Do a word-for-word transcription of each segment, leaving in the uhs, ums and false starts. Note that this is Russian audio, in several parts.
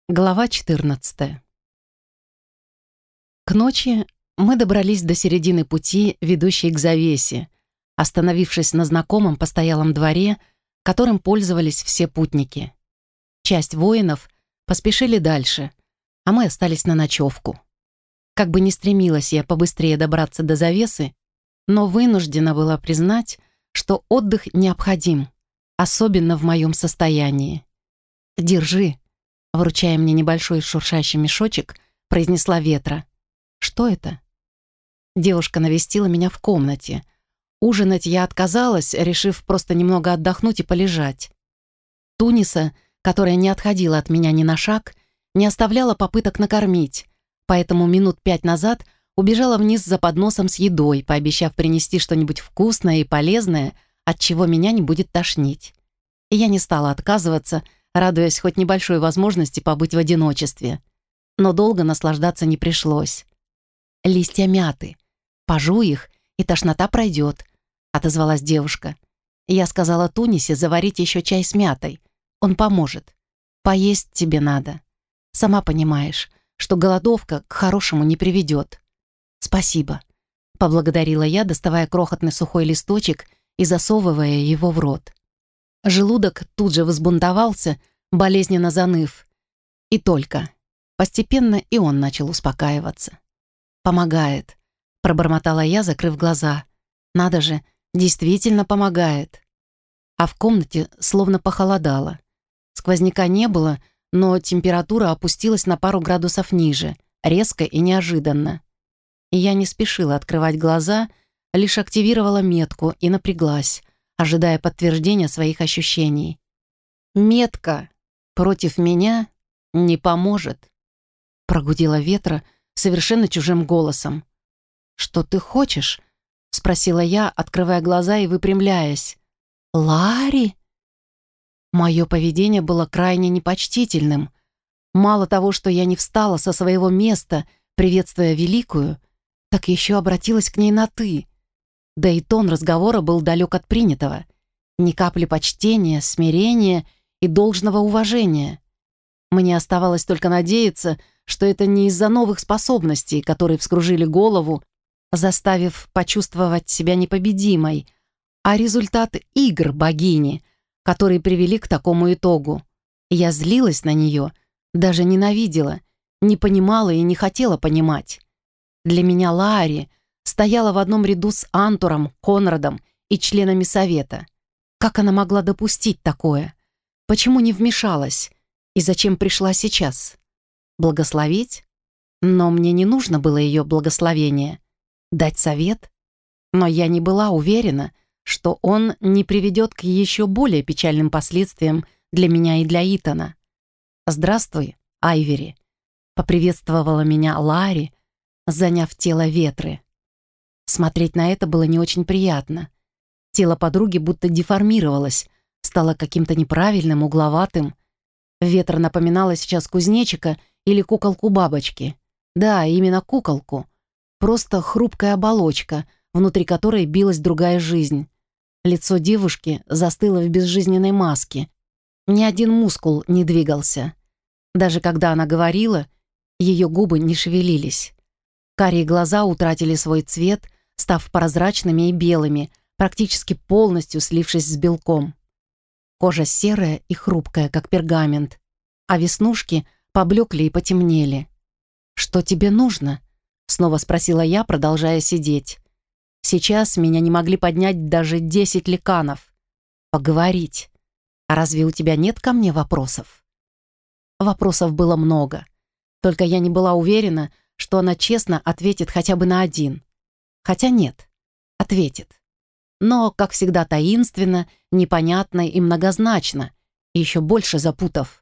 Глава четырнадцатая. К ночи мы добрались до середины пути, ведущей к завесе, остановившись на знакомом постоялом дворе, которым пользовались все путники. Часть воинов поспешили дальше, а мы остались на ночевку. Как бы ни стремилась я побыстрее добраться до завесы, но вынуждена была признать, что отдых необходим, особенно в моем состоянии. «Держи», вручая мне небольшой шуршащий мешочек, произнесла Ветра. «Что это?» Девушка навестила меня в комнате. Ужинать я отказалась, решив просто немного отдохнуть и полежать. Туниса, которая не отходила от меня ни на шаг, не оставляла попыток накормить, поэтому минут пять назад убежала вниз за подносом с едой, пообещав принести что-нибудь вкусное и полезное, от чего меня не будет тошнить. И я не стала отказываться, радуясь хоть небольшой возможности побыть в одиночестве. Но долго наслаждаться не пришлось. «Листья мяты. Пожуй их, и тошнота пройдет», — отозвалась девушка. Я сказала Тунисе заварить еще чай с мятой. Он поможет. Поесть тебе надо. Сама понимаешь, что голодовка к хорошему не приведет. «Спасибо», — поблагодарила я, доставая крохотный сухой листочек и засовывая его в рот. Желудок тут же взбунтовался, болезненно заныв. И только. Постепенно и он начал успокаиваться. «Помогает», — пробормотала я, закрыв глаза. «Надо же, действительно помогает». А в комнате словно похолодало. Сквозняка не было, но температура опустилась на пару градусов ниже, резко и неожиданно. И я не спешила открывать глаза, лишь активировала метку и напряглась, ожидая подтверждения своих ощущений. «Метка против меня не поможет», — прогудела Ветра совершенно чужим голосом. «Что ты хочешь?» — спросила я, открывая глаза и выпрямляясь. «Ларри?» Мое поведение было крайне непочтительным. Мало того, что я не встала со своего места, приветствуя Великую, так еще обратилась к ней на «ты». Да и тон разговора был далек от принятого. Ни капли почтения, смирения и должного уважения. Мне оставалось только надеяться, что это не из-за новых способностей, которые вскружили голову, заставив почувствовать себя непобедимой, а результат игр богини, которые привели к такому итогу. Я злилась на нее, даже ненавидела, не понимала и не хотела понимать. Для меня Лаари стояла в одном ряду с Антуром, Конрадом и членами совета. Как она могла допустить такое? Почему не вмешалась? И зачем пришла сейчас? Благословить? Но мне не нужно было ее благословение. Дать совет? Но я не была уверена, что он не приведет к еще более печальным последствиям для меня и для Итана. «Здравствуй, Айвери», — поприветствовала меня Лаари, заняв тело Ветры. Смотреть на это было не очень приятно. Тело подруги будто деформировалось, стало каким-то неправильным, угловатым. Ветра напоминала сейчас кузнечика или куколку бабочки. Да, именно куколку. Просто хрупкая оболочка, внутри которой билась другая жизнь. Лицо девушки застыло в безжизненной маске. Ни один мускул не двигался. Даже когда она говорила, ее губы не шевелились. Карие глаза утратили свой цвет, став прозрачными и белыми, практически полностью слившись с белком. Кожа серая и хрупкая, как пергамент, а веснушки поблекли и потемнели. «Что тебе нужно?» — снова спросила я, продолжая сидеть. Сейчас меня не могли поднять даже десять ликанов. «Поговорить. А разве у тебя нет ко мне вопросов?» Вопросов было много. Только я не была уверена, что она честно ответит хотя бы на один. Хотя нет, ответит. Но, как всегда, таинственно, непонятно и многозначно, и еще больше запутав.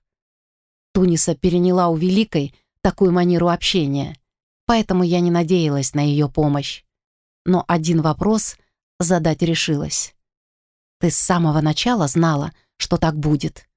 Туниса переняла у Великой такую манеру общения, поэтому я не надеялась на ее помощь. Но один вопрос задать решилась. «Ты с самого начала знала, что так будет?»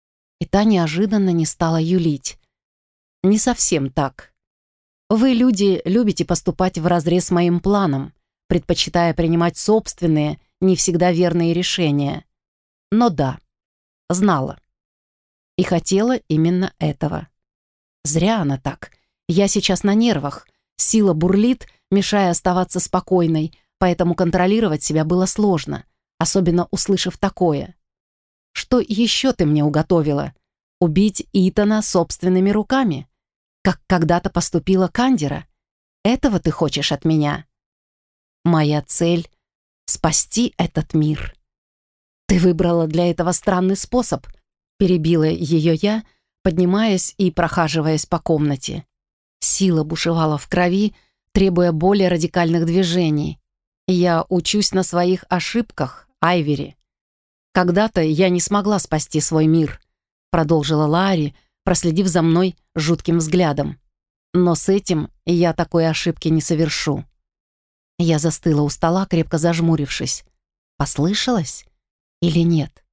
И та неожиданно не стала юлить. «Не совсем так. Вы, люди, любите поступать вразрез с моим планом, предпочитая принимать собственные, не всегда верные решения. Но да, знала. И хотела именно этого. Зря она так. Я сейчас на нервах. Сила бурлит, мешая оставаться спокойной, поэтому контролировать себя было сложно, особенно услышав такое. Что еще ты мне уготовила? Убить Итана собственными руками? Как когда-то поступила Кандира? Этого ты хочешь от меня? Моя цель — спасти этот мир. Ты выбрала для этого странный способ, перебила ее я, поднимаясь и прохаживаясь по комнате. Сила бушевала в крови, требуя более радикальных движений. Я учусь на своих ошибках, Айвери. Когда-то я не смогла спасти свой мир, продолжила Лаари, проследив за мной жутким взглядом. Но с этим я такой ошибки не совершу. Я застыла у стола, крепко зажмурившись. Послышалось или нет?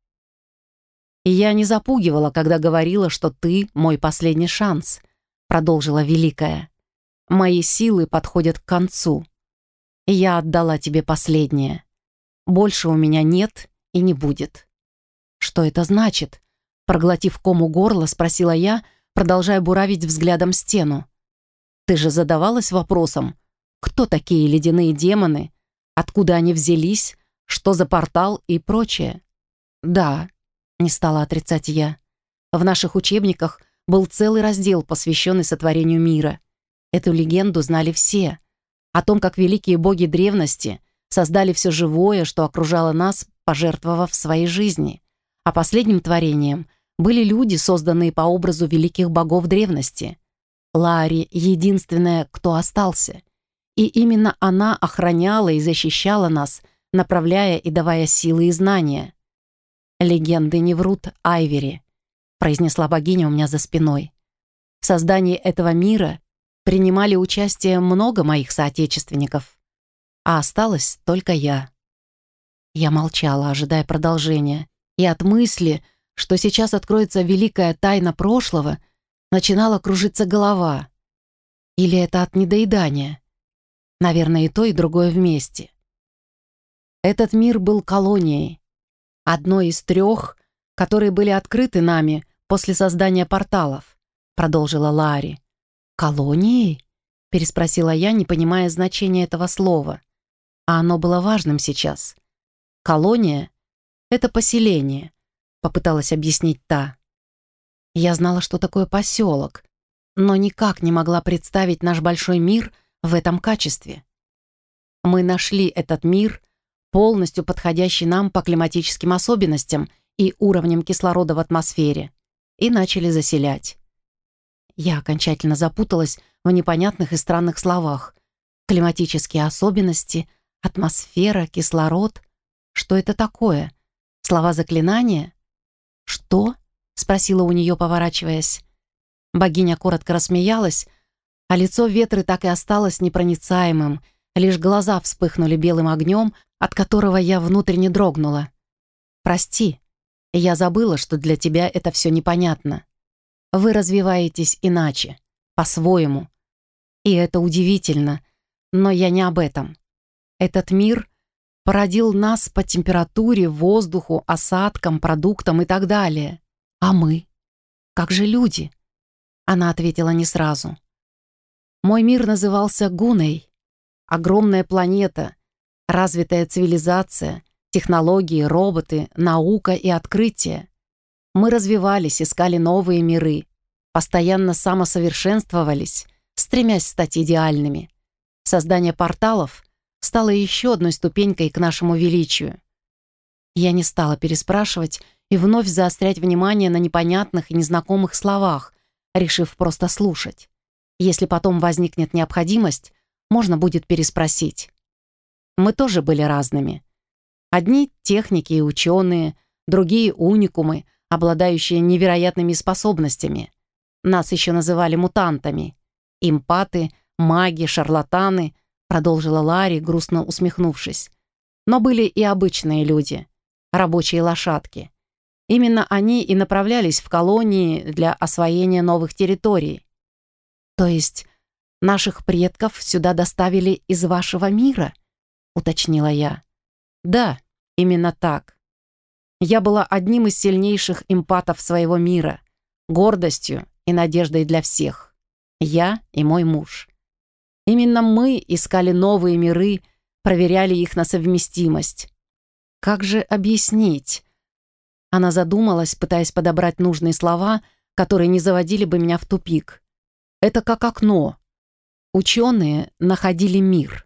И я не запугивала, когда говорила, что ты мой последний шанс, продолжила Великая. Мои силы подходят к концу. Я отдала тебе последнее. Больше у меня нет и не будет. Что это значит? Проглотив ком у горла, спросила я, продолжая буравить взглядом стену. Ты же задавалась вопросом, кто такие ледяные демоны, откуда они взялись, что за портал и прочее? Да, не стала отрицать я. В наших учебниках был целый раздел, посвященный сотворению мира. Эту легенду знали все. О том, как великие боги древности создали все живое, что окружало нас, пожертвовав своей жизни. А последним творением были люди, созданные по образу великих богов древности. Лаари — единственная, кто остался. И именно она охраняла и защищала нас, направляя и давая силы и знания. «Легенды не врут, Айвери», — произнесла богиня у меня за спиной. «В создании этого мира принимали участие много моих соотечественников, а осталась только я». Я молчала, ожидая продолжения, и от мысли, что сейчас откроется великая тайна прошлого, начинала кружиться голова. Или это от недоедания? Наверное, и то, и другое вместе. Этот мир был колонией, одной из трех, которые были открыты нами после создания порталов, продолжила Лаари. «Колонией?» — переспросила я, не понимая значения этого слова. А оно было важным сейчас. «Колония — это поселение», — попыталась объяснить та. Я знала, что такое поселок, но никак не могла представить наш большой мир в этом качестве. Мы нашли этот мир, полностью подходящий нам по климатическим особенностям и уровням кислорода в атмосфере, и начали заселять. Я окончательно запуталась в непонятных и странных словах. Климатические особенности, атмосфера, кислород. Что это такое? Слова заклинания? «Что?» — спросила у нее, поворачиваясь. Богиня коротко рассмеялась, а лицо Ветры так и осталось непроницаемым, лишь глаза вспыхнули белым огнем, от которого я внутренне дрогнула. «Прости, я забыла, что для тебя это все непонятно. Вы развиваетесь иначе, по-своему. И это удивительно, но я не об этом. Этот мир породил нас по температуре, воздуху, осадкам, продуктам и так далее. А мы? Как же люди?» Она ответила не сразу. «Мой мир назывался Гуней. Огромная планета, развитая цивилизация, технологии, роботы, наука и открытия. Мы развивались, искали новые миры, постоянно самосовершенствовались, стремясь стать идеальными. Создание порталов стало еще одной ступенькой к нашему величию». Я не стала переспрашивать и вновь заострять внимание на непонятных и незнакомых словах, решив просто слушать. Если потом возникнет необходимость, можно будет переспросить. Мы тоже были разными. Одни техники и ученые, другие уникумы, обладающие невероятными способностями. Нас еще называли мутантами. Импаты, маги, шарлатаны, продолжила Лаари, грустно усмехнувшись. Но были и обычные люди, рабочие лошадки. Именно они и направлялись в колонии для освоения новых территорий. То есть наших предков сюда доставили из вашего мира? Уточнила я. Да, именно так. Я была одним из сильнейших импатов своего мира, гордостью и надеждой для всех. Я и мой муж. Именно мы искали новые миры, проверяли их на совместимость. Как же объяснить? Она задумалась, пытаясь подобрать нужные слова, которые не заводили бы меня в тупик. Это как окно. Ученые находили мир.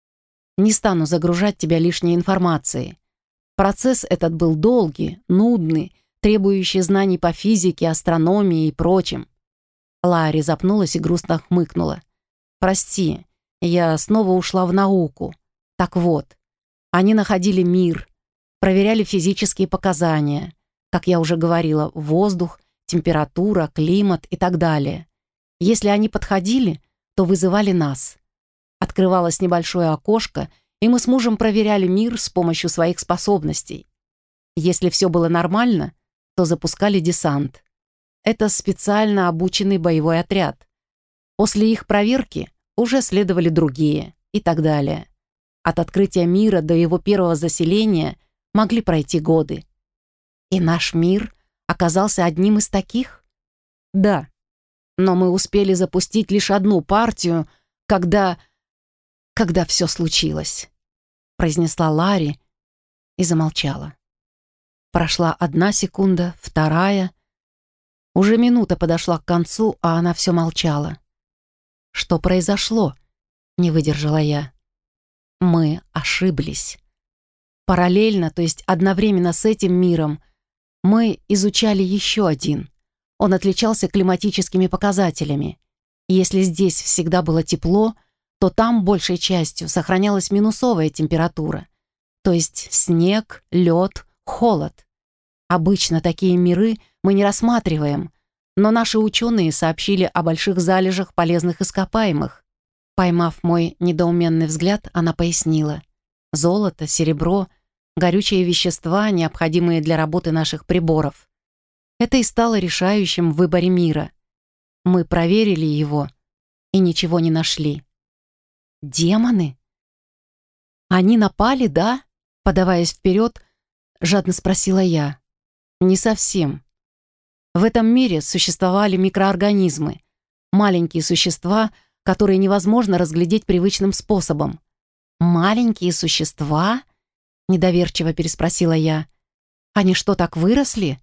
Не стану загружать тебя лишней информацией. Процесс этот был долгий, нудный, требующий знаний по физике, астрономии и прочим. Ларри запнулась и грустно хмыкнула. «Прости, я снова ушла в науку. Так вот, они находили мир, проверяли физические показания, как я уже говорила, воздух, температура, климат и так далее. Если они подходили, то вызывали нас. Открывалось небольшое окошко, и мы с мужем проверяли мир с помощью своих способностей. Если все было нормально, то запускали десант. Это специально обученный боевой отряд. После их проверки уже следовали другие и так далее. От открытия мира до его первого заселения могли пройти годы. И наш мир оказался одним из таких? Да. Но мы успели запустить лишь одну партию, когда... когда все случилось, произнесла Ларри и замолчала. Прошла одна секунда, вторая. Уже минута подошла к концу, а она все молчала. Что произошло? Не выдержала я. Мы ошиблись. Параллельно, то есть одновременно с этим миром, мы изучали еще один. Он отличался климатическими показателями. Если здесь всегда было тепло, то там большей частью сохранялась минусовая температура, то есть снег, лед, холод. Обычно такие миры мы не рассматриваем, но наши ученые сообщили о больших залежах полезных ископаемых. Поймав мой недоуменный взгляд, она пояснила. Золото, серебро, горючие вещества, необходимые для работы наших приборов. Это и стало решающим в выборе мира. Мы проверили его и ничего не нашли. Демоны? Они напали, да? Подаваясь вперед, жадно спросила я. Не совсем. В этом мире существовали микроорганизмы, маленькие существа, которые невозможно разглядеть привычным способом. «Маленькие существа?» — недоверчиво переспросила я. «Они что, так выросли?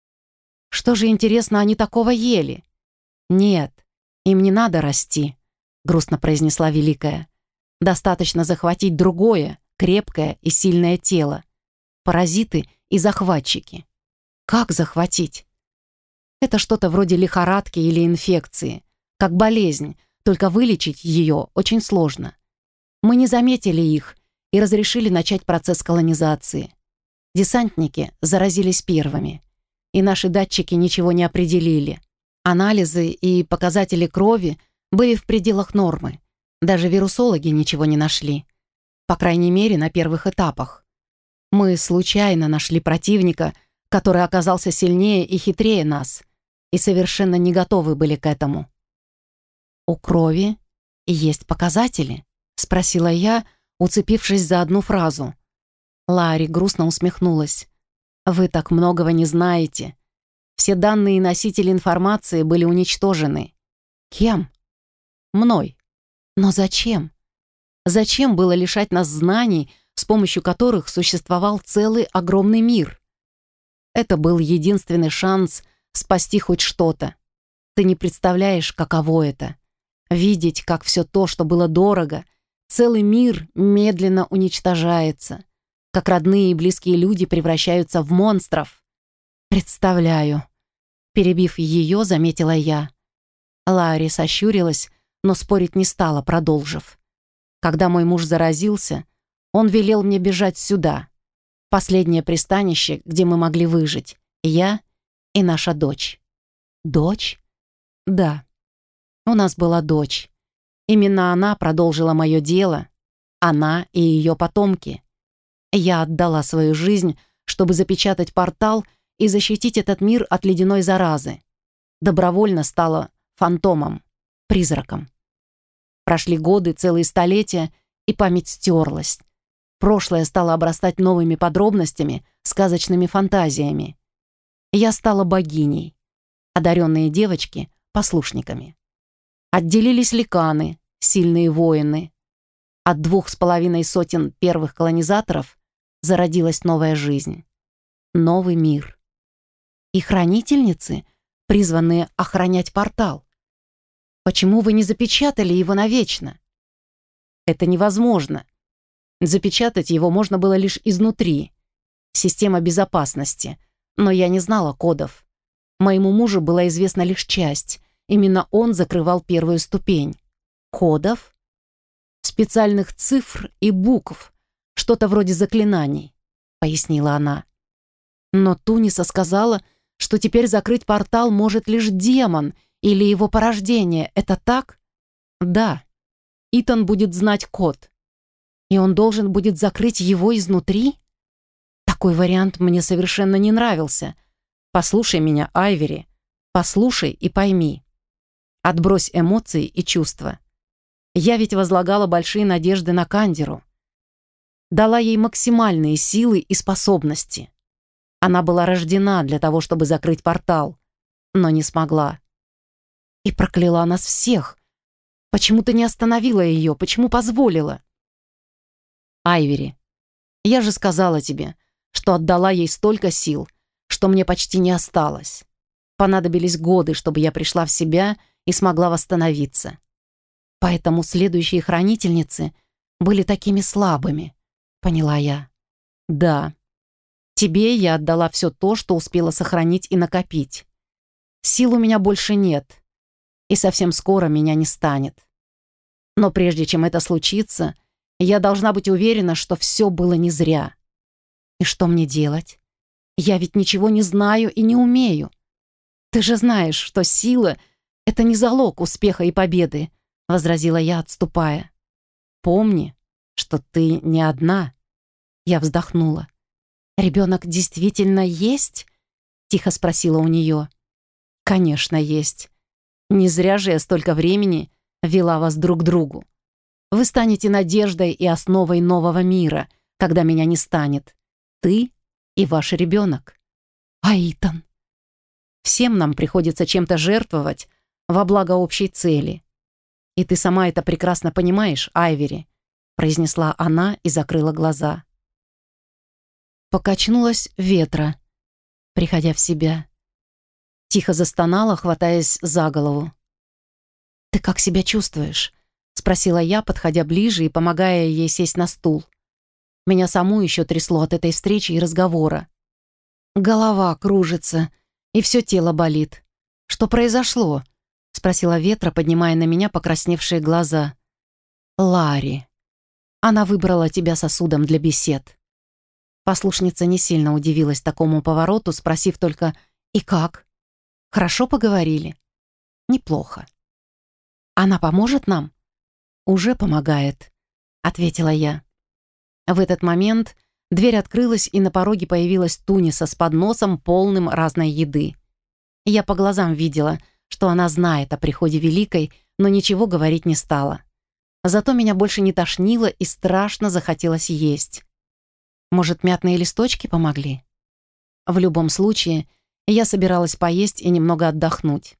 Что же, интересно, они такого ели?» «Нет, им не надо расти», — грустно произнесла Великая. «Достаточно захватить другое, крепкое и сильное тело. Паразиты и захватчики». «Как захватить?» «Это что-то вроде лихорадки или инфекции, как болезнь, только вылечить ее очень сложно. Мы не заметили их и разрешили начать процесс колонизации. Десантники заразились первыми, и наши датчики ничего не определили. Анализы и показатели крови были в пределах нормы. Даже вирусологи ничего не нашли. По крайней мере, на первых этапах. Мы случайно нашли противника, который оказался сильнее и хитрее нас, и совершенно не готовы были к этому. «У крови есть показатели?» — спросила я, уцепившись за одну фразу. Ларри грустно усмехнулась. «Вы так многого не знаете. Все данные и носители информации были уничтожены». «Кем?» «Мной». «Но зачем? Зачем было лишать нас знаний, с помощью которых существовал целый огромный мир? Это был единственный шанс спасти хоть что-то. Ты не представляешь, каково это. Видеть, как все то, что было дорого, целый мир медленно уничтожается, как родные и близкие люди превращаются в монстров. Представляю». Перебив ее, заметила я. Ларри сощурилась, но спорить не стала, продолжив. «Когда мой муж заразился, он велел мне бежать сюда. Последнее пристанище, где мы могли выжить. Я и наша дочь». «Дочь?» «Да. У нас была дочь. Именно она продолжила мое дело. Она и ее потомки. Я отдала свою жизнь, чтобы запечатать портал и защитить этот мир от ледяной заразы. Добровольно стала фантомом, призраком. Прошли годы, целые столетия, и память стерлась. Прошлое стало обрастать новыми подробностями, сказочными фантазиями. Я стала богиней. Одаренные девочки послушниками. Отделились ликаны, сильные воины. От двух с половиной сотен первых колонизаторов зародилась новая жизнь, новый мир. И хранительницы, призванные охранять портал. Почему вы не запечатали его навечно? Это невозможно. Запечатать его можно было лишь изнутри. Система безопасности. Но я не знала кодов. Моему мужу была известна лишь часть. Именно он закрывал первую ступень. Кодов? Специальных цифр и букв. Что-то вроде заклинаний, пояснила она. Но Туниса сказала, что теперь закрыть портал может лишь демон или его порождение. Это так? Да. Итан будет знать код. И он должен будет закрыть его изнутри? Такой вариант мне совершенно не нравился. Послушай меня, Айвери. Послушай и пойми. Отбрось эмоции и чувства. Я ведь возлагала большие надежды на Кандеру. Дала ей максимальные силы и способности. Она была рождена для того, чтобы закрыть портал, но не смогла. И прокляла нас всех. Почему ты не остановила ее? Почему позволила? Айвери, я же сказала тебе, что отдала ей столько сил, что мне почти не осталось. Понадобились годы, чтобы я пришла в себя и смогла восстановиться. Поэтому следующие хранительницы были такими слабыми, поняла я. Да, тебе я отдала все то, что успела сохранить и накопить. Сил у меня больше нет, и совсем скоро меня не станет. Но прежде чем это случится, я должна быть уверена, что все было не зря. И что мне делать? Я ведь ничего не знаю и не умею. Ты же знаешь, что сила — это не залог успеха и победы, возразила я, отступая. Помни, что ты не одна. Я вздохнула. «Ребенок действительно есть?» — тихо спросила у нее. «Конечно, есть. Не зря же я столько времени вела вас друг к другу. Вы станете надеждой и основой нового мира, когда меня не станет. Ты и ваш ребенок. А Итан? Всем нам приходится чем-то жертвовать во благо общей цели. И ты сама это прекрасно понимаешь, Айвери», — произнесла она и закрыла глаза. Покачнулась ветра, приходя в себя. Тихо застонала, хватаясь за голову. «Ты как себя чувствуешь?» — спросила я, подходя ближе и помогая ей сесть на стул. Меня саму еще трясло от этой встречи и разговора. Голова кружится, и все тело болит. «Что произошло?» — спросила ветра, поднимая на меня покрасневшие глаза. «Ларри. Она выбрала тебя сосудом для бесед». Послушница не сильно удивилась такому повороту, спросив только «И как? Хорошо поговорили?» «Неплохо». «Она поможет нам?» «Уже помогает», — ответила я. В этот момент дверь открылась, и на пороге появилась Туниса с подносом, полным разной еды. Я по глазам видела, что она знает о приходе Великой, но ничего говорить не стала. Зато меня больше не тошнило и страшно захотелось есть. Может, мятные листочки помогли? В любом случае, я собиралась поесть и немного отдохнуть.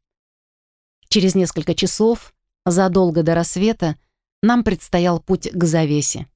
Через несколько часов, задолго до рассвета, нам предстоял путь к завесе.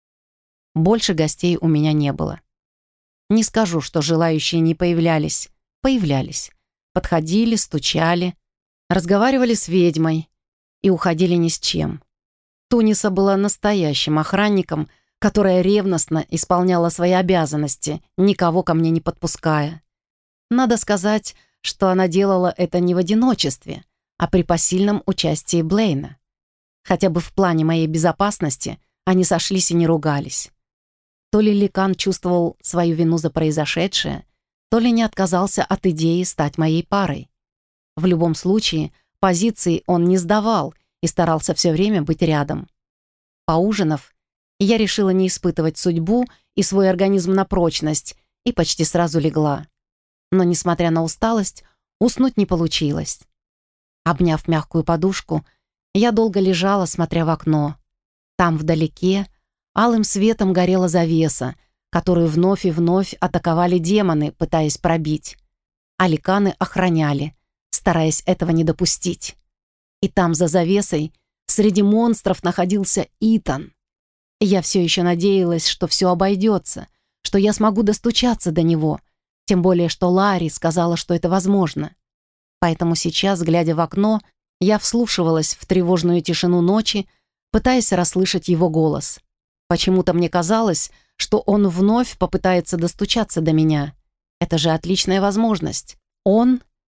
Больше гостей у меня не было. Не скажу, что желающие не появлялись. Появлялись. Подходили, стучали, разговаривали с ведьмой и уходили ни с чем. Туниса была настоящим охранником, которая ревностно исполняла свои обязанности, никого ко мне не подпуская. Надо сказать, что она делала это не в одиночестве, а при посильном участии Блейна. Хотя бы в плане моей безопасности они сошлись и не ругались. То ли Ликан чувствовал свою вину за произошедшее, то ли не отказался от идеи стать моей парой. В любом случае, позиции он не сдавал и старался все время быть рядом. Поужинав, я решила не испытывать судьбу и свой организм на прочность и почти сразу легла. Но, несмотря на усталость, уснуть не получилось. Обняв мягкую подушку, я долго лежала, смотря в окно. Там вдалеке алым светом горела завеса, которую вновь и вновь атаковали демоны, пытаясь пробить. А ликаны охраняли, стараясь этого не допустить. И там, за завесой, среди монстров находился Итан. И я все еще надеялась, что все обойдется, что я смогу достучаться до него, тем более, что Ларри сказала, что это возможно. Поэтому сейчас, глядя в окно, я вслушивалась в тревожную тишину ночи, пытаясь расслышать его голос. Почему-то мне казалось, что он вновь попытается достучаться до меня. Это же отличная возможность. Он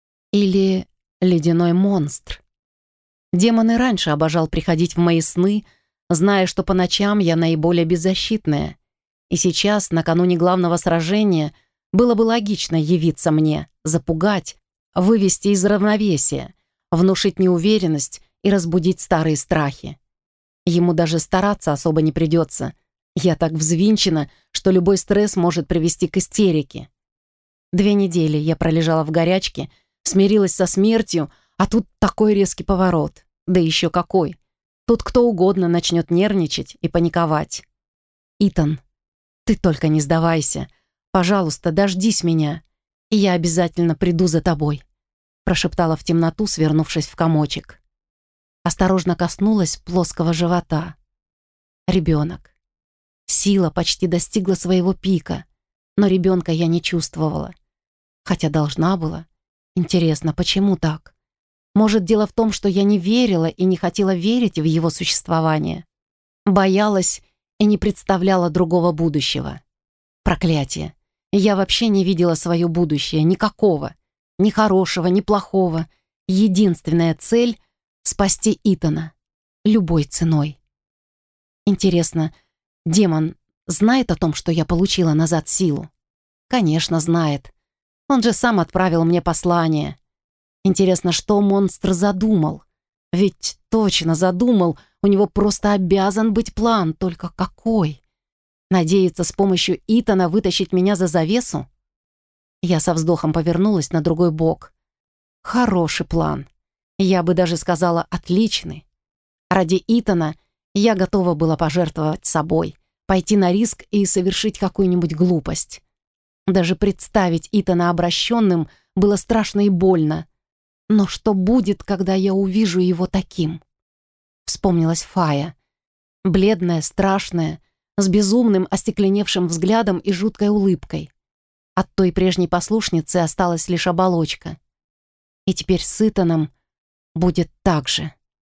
или ледяной монстр. Демон и раньше обожал приходить в мои сны, зная, что по ночам я наиболее беззащитная. И сейчас, накануне главного сражения, было бы логично явиться мне, запугать, вывести из равновесия, внушить неуверенность и разбудить старые страхи. Ему даже стараться особо не придется. Я так взвинчена, что любой стресс может привести к истерике. Две недели я пролежала в горячке, смирилась со смертью, а тут такой резкий поворот. Да еще какой. Тут кто угодно начнет нервничать и паниковать. «Итан, ты только не сдавайся. Пожалуйста, дождись меня, и я обязательно приду за тобой», прошептала в темноту, свернувшись в комочек. Осторожно коснулась плоского живота. Ребенок. Сила почти достигла своего пика, но ребенка я не чувствовала. Хотя должна была. Интересно, почему так? Может, дело в том, что я не верила и не хотела верить в его существование. Боялась и не представляла другого будущего. Проклятие. Я вообще не видела свое будущее, никакого. Ни хорошего, ни плохого. Единственная цель — спасти Итана. Любой ценой. Интересно, демон знает о том, что я получила назад силу? Конечно, знает. Он же сам отправил мне послание. Интересно, что монстр задумал? Ведь точно задумал, у него просто обязан быть план, только какой? Надеется с помощью Итана вытащить меня за завесу? Я со вздохом повернулась на другой бок. Хороший план. Я бы даже сказала, отличный. Ради Итана я готова была пожертвовать собой, пойти на риск и совершить какую-нибудь глупость. Даже представить Итана обращенным было страшно и больно. Но что будет, когда я увижу его таким? Вспомнилась Фая. Бледная, страшная, с безумным остекленевшим взглядом и жуткой улыбкой. От той прежней послушницы осталась лишь оболочка. И теперь с Итаном будет так же.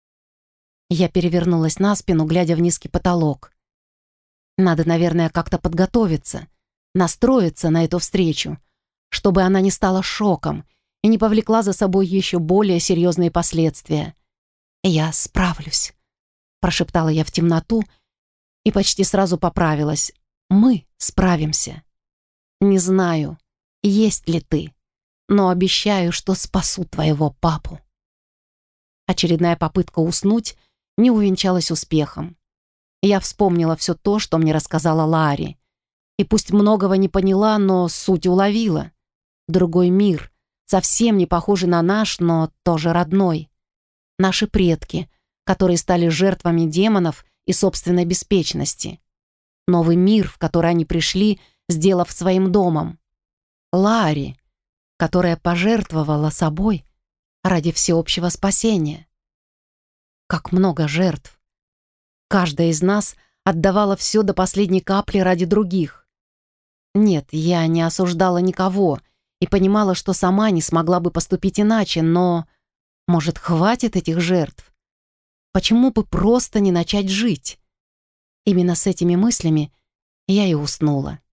Я перевернулась на спину, глядя в низкий потолок. Надо, наверное, как-то подготовиться, настроиться на эту встречу, чтобы она не стала шоком и не повлекла за собой еще более серьезные последствия. «Я справлюсь», — прошептала я в темноту и почти сразу поправилась. «Мы справимся. Не знаю, есть ли ты, но обещаю, что спасу твоего папу». Очередная попытка уснуть не увенчалась успехом. Я вспомнила все то, что мне рассказала Ларри. И пусть многого не поняла, но суть уловила. Другой мир, совсем не похожий на наш, но тоже родной. Наши предки, которые стали жертвами демонов и собственной беспечности. Новый мир, в который они пришли, сделав своим домом. Ларри, которая пожертвовала собой ради всеобщего спасения. Как много жертв. Каждая из нас отдавала все до последней капли ради других. Нет, я не осуждала никого и понимала, что сама не смогла бы поступить иначе, но, может, хватит этих жертв? Почему бы просто не начать жить? Именно с этими мыслями я и уснула.